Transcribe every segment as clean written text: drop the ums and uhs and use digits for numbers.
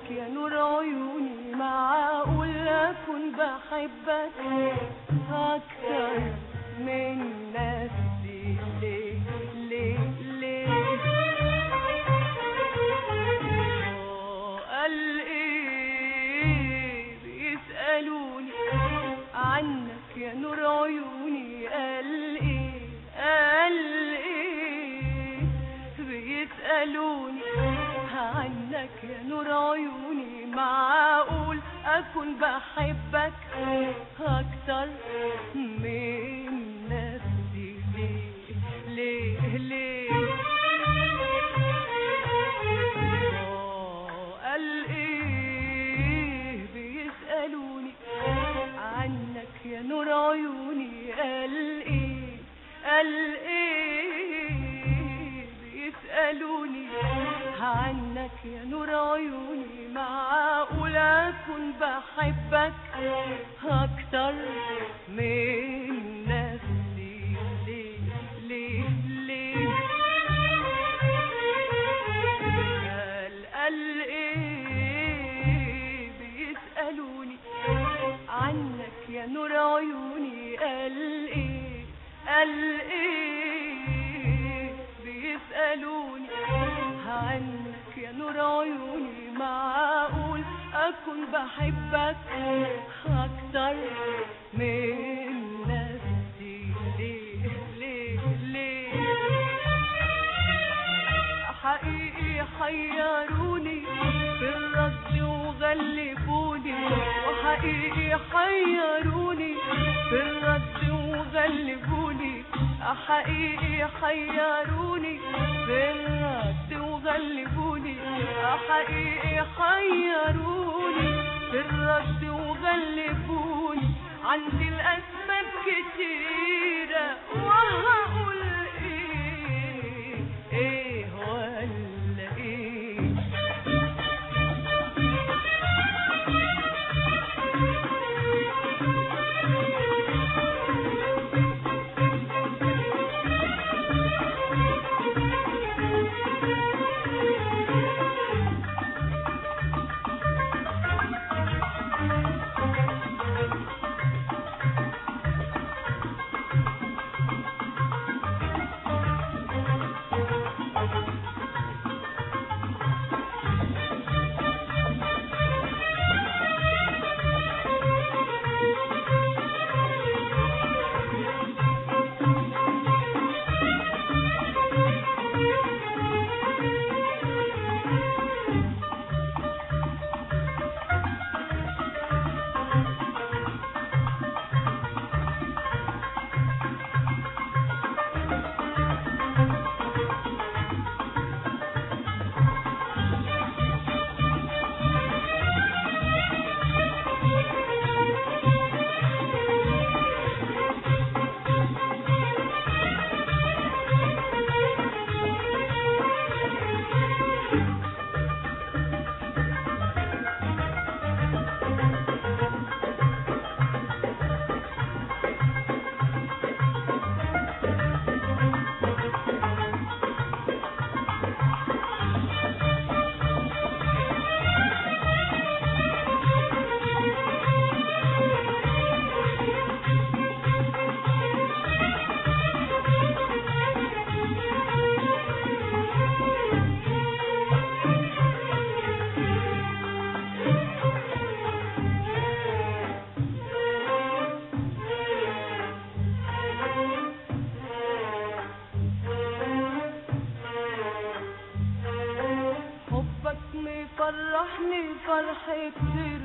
يا نور عيوني، معقول أكون بحبك أكتر من نفسي؟ ليه ليه ليه؟ قال إيه بيسألوني عنك يا نور عيوني، قال إيه بيسألوني عنك يا نور عيوني، معقول أكون بحبك أكتر من نفسي؟ ليه ليه ليه؟ قال إيه بيسألوني عنك يا نور عيوني، قال إيه بيسألوني عنك يا نور عيوني، معقول أكون بحبك أكتر من نفسي؟ ليه ليه ليه؟ قال إيه بيسألوني عنك يا نور عيوني، قال إيه بيسألوني عنك يا نور عيوني، معقول أكون بحبك أكتر من نفسي؟ ليه ليه ليه؟ حقيقي حيروني في الرد وغلبوني، وحقيقي حيروني في الرد وغلبوني، حقيقي حيروني في الرد وغلبوني، حقيقي حيروني في الرد وغلبوني. عندي الأسباب كتيرة وهقول ايه ولا ايه؟ فرحني فرح كتير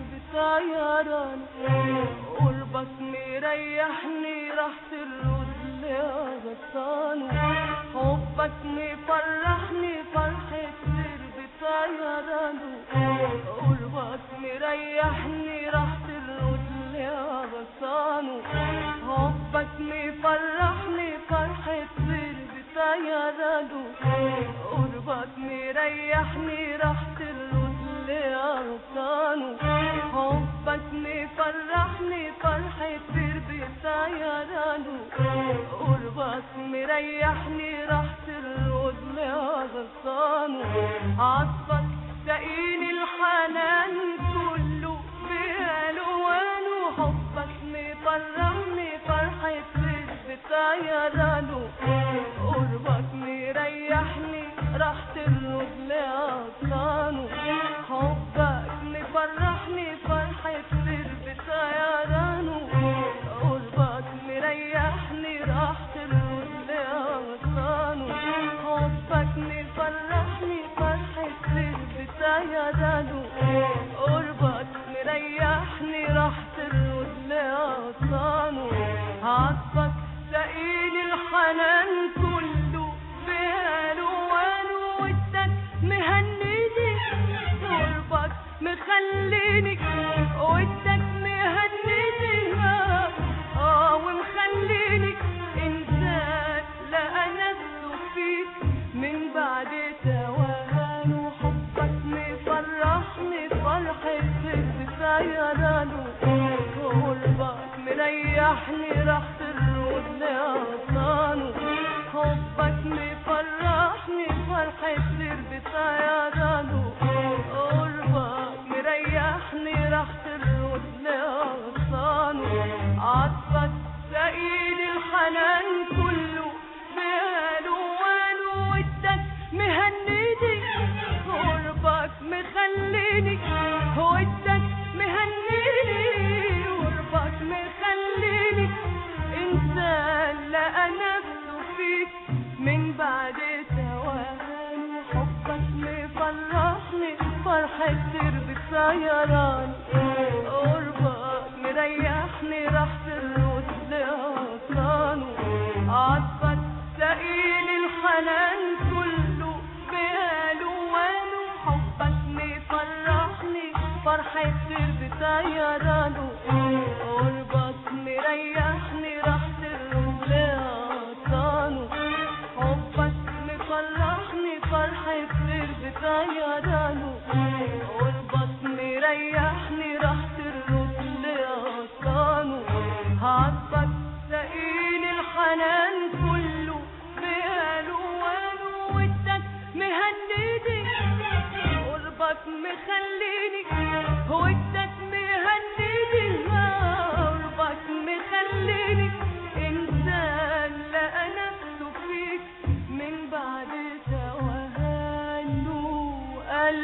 بطيراني، قربك مريحني راح ترد لي غطاني. حبك مفرحني فرح كتير بطيراني، قربك مريحني راح ترد لي غطاني. حبك مفرحني فرح كتير بطيراني، قربك مريحني راح ترد لي غطاني. حبك مفرحني فرح كتير بطيراني، قربك مريحني راح ترد لي غطاني. عطفك سقيني الحنان بطيرانه قربك مريحني راح ترد لأغصانه حبك مفرحني فرحة سر بطيرانه قربك مريحني راح ترد لأغصانه حبك مفرحني فرحة سر بطيرانه قربك مريحني راح ترد لأغصانه عطفك سقيني الحنان كله بألوانه ودك مهنيني قربك مخليني ودك مهنيني ومخليني إنسان لقى نفسه فيك من بعد توهانه حبك مفرحني فرحة سر بطيرانه قربك مريحني راح ترد لأغصانه حبك مفرحني فرحة سر بطيرانه قربك مريحني راح ترد لأغصانه عطفك سقيني الحنان كله بألوانه ودك مهنيني قربك مخليني ودك مهنيني قربك مخليني إنسان لقى نفسه فيك من بعد توهان حبك مفرحني فرحة سر بطيرانه قربك مريحني راح ترد لأغصانه عطفك سقيني الحنان كله بألوانه حبك مفرحني فرحة سر بطيرانه قربك مريحني راح ترد لأغصانه حبك مفرحني فرحة سر بطيرانه قربك مريحني راح ترد لأغصانه عطفك سقيني الحنان كله بألوانه ودك مهنيني قربك مخليني ودك مهنيني قربك مخليني إنسان لقى نفسه فيك من بعد توهانه قال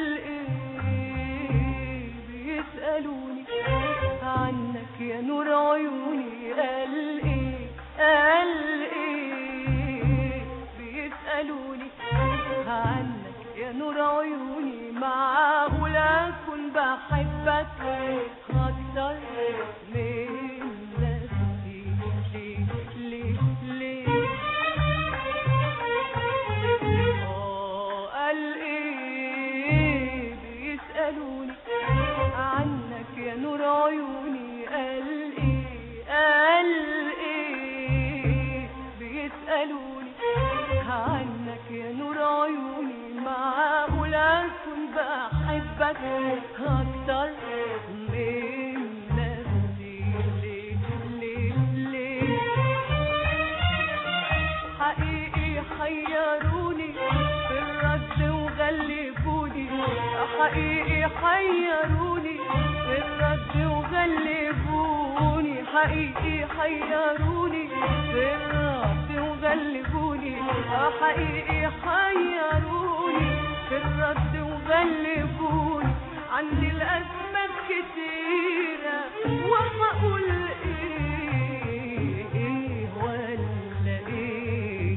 إيه بيسألوني عنك يا نور عيوني قال إيه بيسألوني عنك يا نور عيوني معقول أكون بحبك أكتر من نفسي ليه قال إيه بيسألوني عنك يا نور عيوني قال إيه بيسألوني عنك يا نور عيوني معقول أكون بحبك أكتر من نفسي ليه حقيقي حيروني في الرد وغلبوني حقيقي حيروني في الرد وغلبوني حقيقي حيروني في الرد وغلبوني حقيقي حيروني في الرد وغلبوني عندي الأسباب كتيرة وهقول إيه ولا إيه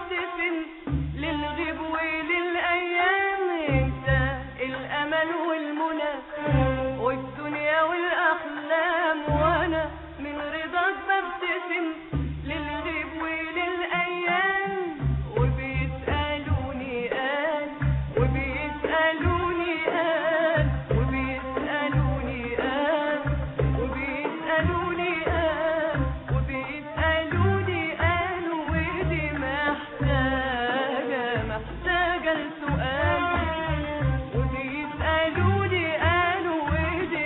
ببتسم للغيب وللأيام. انت الأمل والمنى والدنيا والأحلام، وأنا من رضاك ببتسم للغيب وللأيام. وبيسألوني قال وبيسألوني قال وبيسألوني قال وبيسألوني قال وبيسألوني قال ودي محتاجة لسؤال. وبيسألوني قال ودي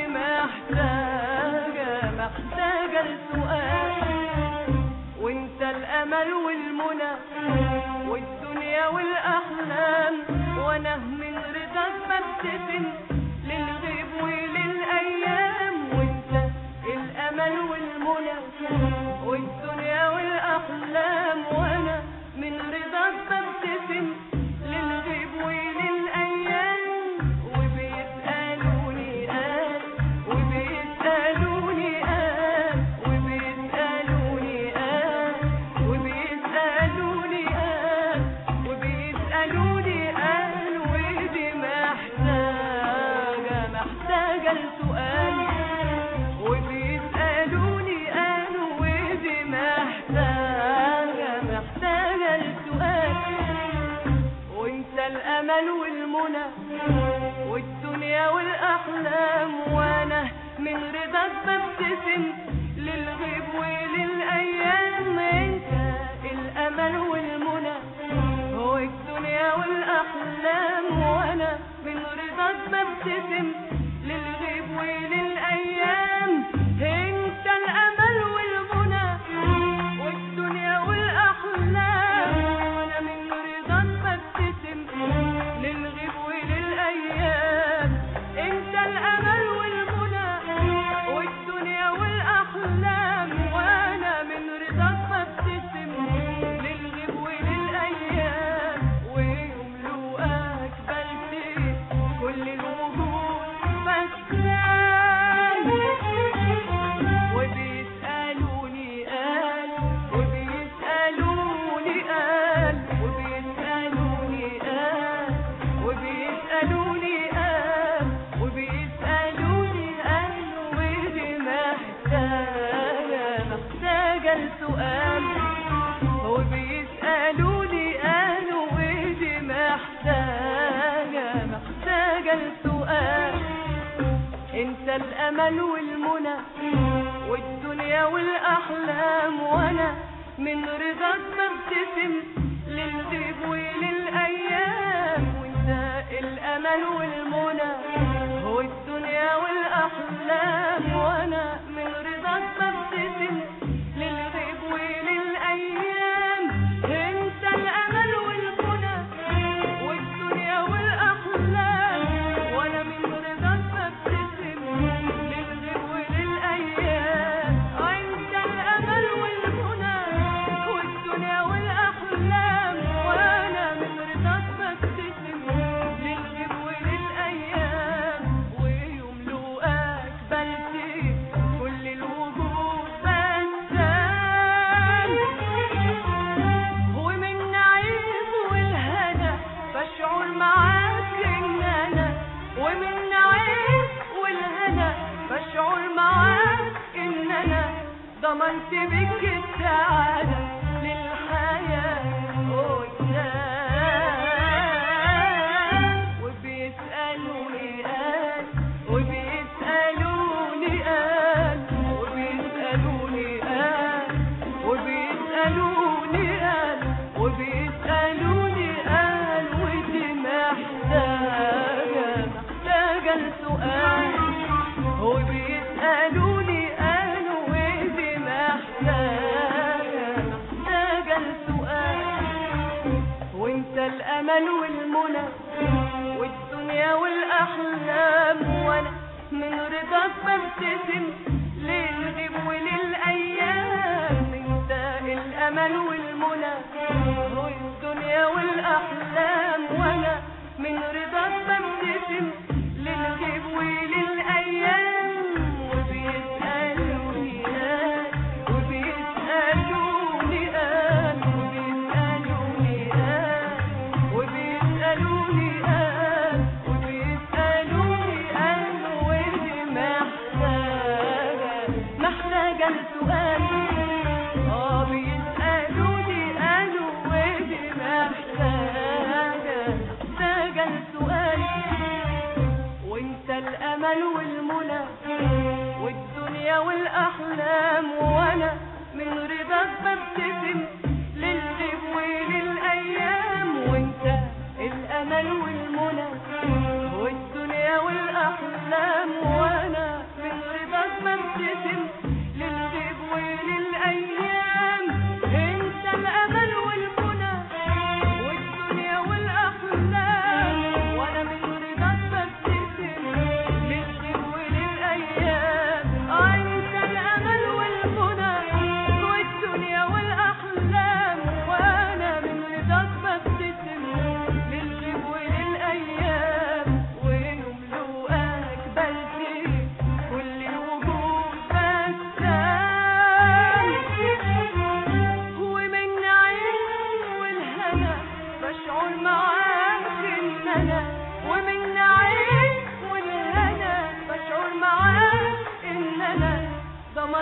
محتاجة لسؤال. وانت الأمل والمنى والدنيا والأحلام، وانا من رضاك ببتسم للغيب وللأيام. وانت الأمل والمنى والدنيا والأحلام، وانا من رضاك ببتسم للغيب وللأيام. وبيسألوني قال وبيسألوني قال وبيسألوني قال وبيسألوني قال وبيسألوني قال ودي محتاجة لسؤال. وبيسألوني قال ودي محتاجة لسؤال. وانت الأمل والمنى والدنيا والأحلام، وانا من رضاك ببتسم للغيب وللأيام. انت الأمل والمنى والدنيا والأحلام، وانا من رضاك ببتسم للغيب وللأيام. انت الأمل والمنى والدنيا والأحلام، وانا من رضاك ببتسم للغيب وللأيام. انت الأمل والمنى والدنيا والأحلام، وانا من رضاك ببتسم للغيب وللأيام. ويملؤك بلدي كل الوجود بسام. وبيسألوني قال وبيسألوني قال وبيسألوني قال وبيسألوني قال وبيسألوني قال ودي محتاجة لسؤال. وبيسألوني قال ودي محتاجة لسؤال. انت الأمل والمنى والدنيا والأحلام، وانا من رضاك ببتسم للغيب وللأيام. وانت الأمل والمنى والدنيا والأحلام، وانا من رضاك ببتسم للغيب وللأيام. انت الأمل والمنى والدنيا والأحلام، وانا من رضاك ببتسم للغيب وللأيام. انت الأمل والمنى والدنيا والأحلام، وانا من رضاك ببتسم للغيب وللأيام. ويملؤك بلدي كل الوجود بسام. ومن نعيم والهنا بشعر معاك ان انا ومن نعيم والهنا بشعر معاك ان انا ضمنت بك السعادة للحياة قدام. وبيسألوني قال وبيسألوني قال وبيسألوني قال وبيسألوني قال وبيسألوني قال ودي محتاجة لسؤال. وبيسألوني قال ودي محتاجة لسؤال. وانت الأمل والمنى والدنيا والأحلام، وانا من رضاك ببتسم للغيب وللأيام. انت الأمل والمنى والدنيا والأحلام، وانا من رضاك ببتسم للغيب وللأيام. وبيسألوني قال وبيسألوني قال وبيسألوني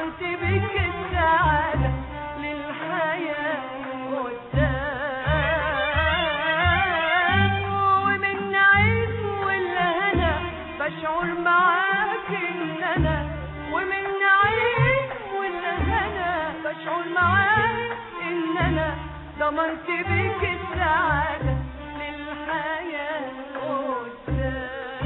ضمنت بيك السعادة للحياة قدام، ومن نعيم والهنا بشعر معاك إن أنا، ومن نعيم والهنا بشعر معاك إن أنا ضمنت بيك السعادة للحياة قدام.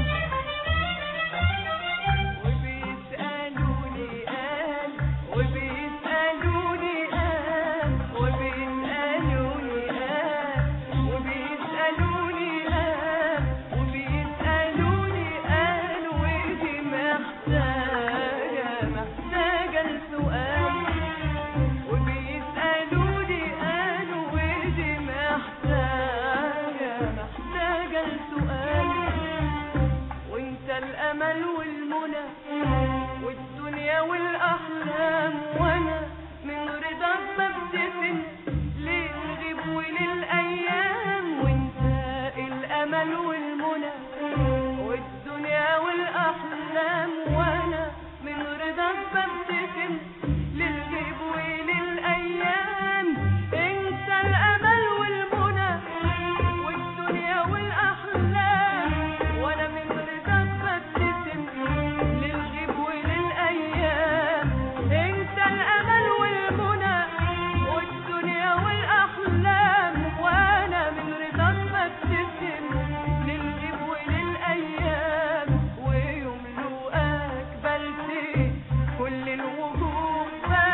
وبيسألوني قال وبيسألوني قال وبيسألوني قال وبيسألوني قال وبيسألوني قال ودي محتاجة لسؤال. وبيسألوني قال ودي محتاجة لسؤال. وانت الأمل والمنى والدنيا والأحلام، وانا من رضاك ببتسم للغيب وللأيام. وانت الأمل والمنى والدنيا والأحلام، وانا من رضاك ببتسم للغيب وللأيام. انت الأمل والمنى والدنيا والأحلام، وانا من رضاك ببتسم للغيب وللأيام. انت الأمل والمنى والدنيا والأحلام، وانا من رضاك ببتسم للغيب وللأيام. ويوم لقاك بلتقي كل الوجوه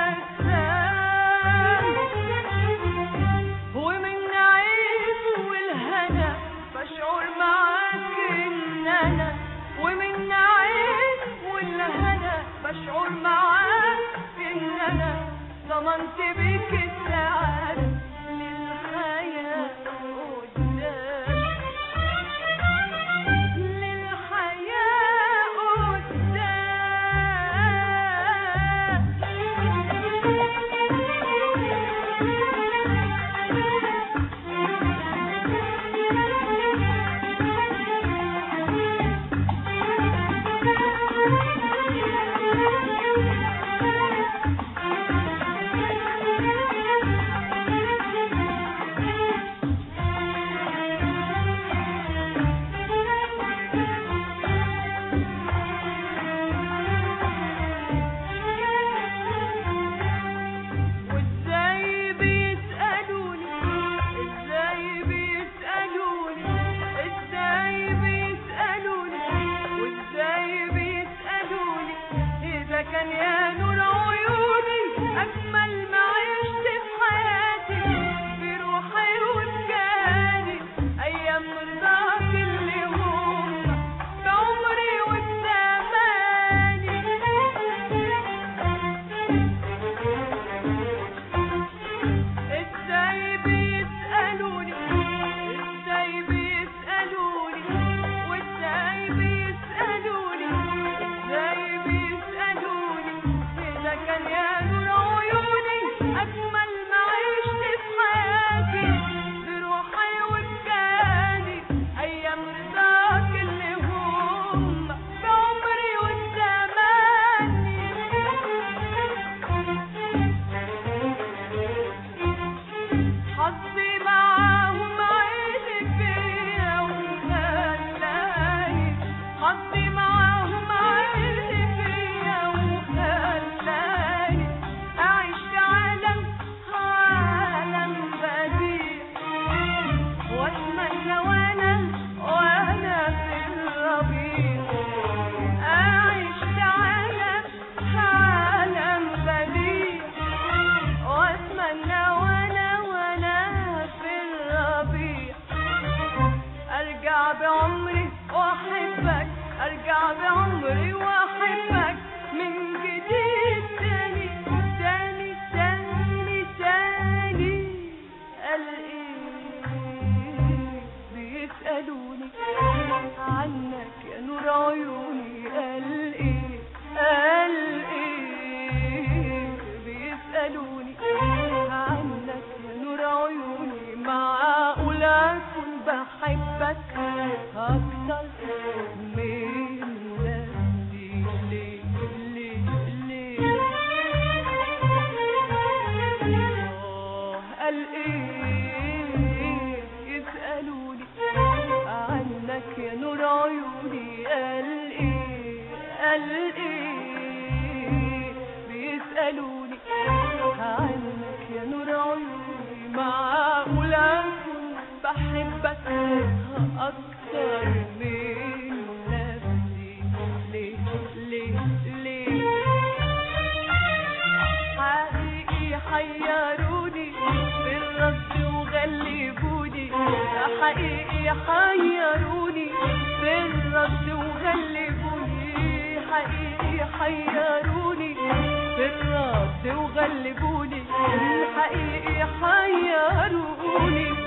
بسام، ومن نعيم والهنا بشعر معاك إن أنا، ومن نعيم والهنا بشعر معاك إن أنا ضمنت بيك السعادة للحياة قدام، للحياة قدام. أكتر من نفسي. ليه ليه ليه حقيقي حيروني في الرد وغلبوني، حقيقي حيروني في الرد وغلبوني، حقيقي حيروني في الرد وغلبوني، حقيقي حيروني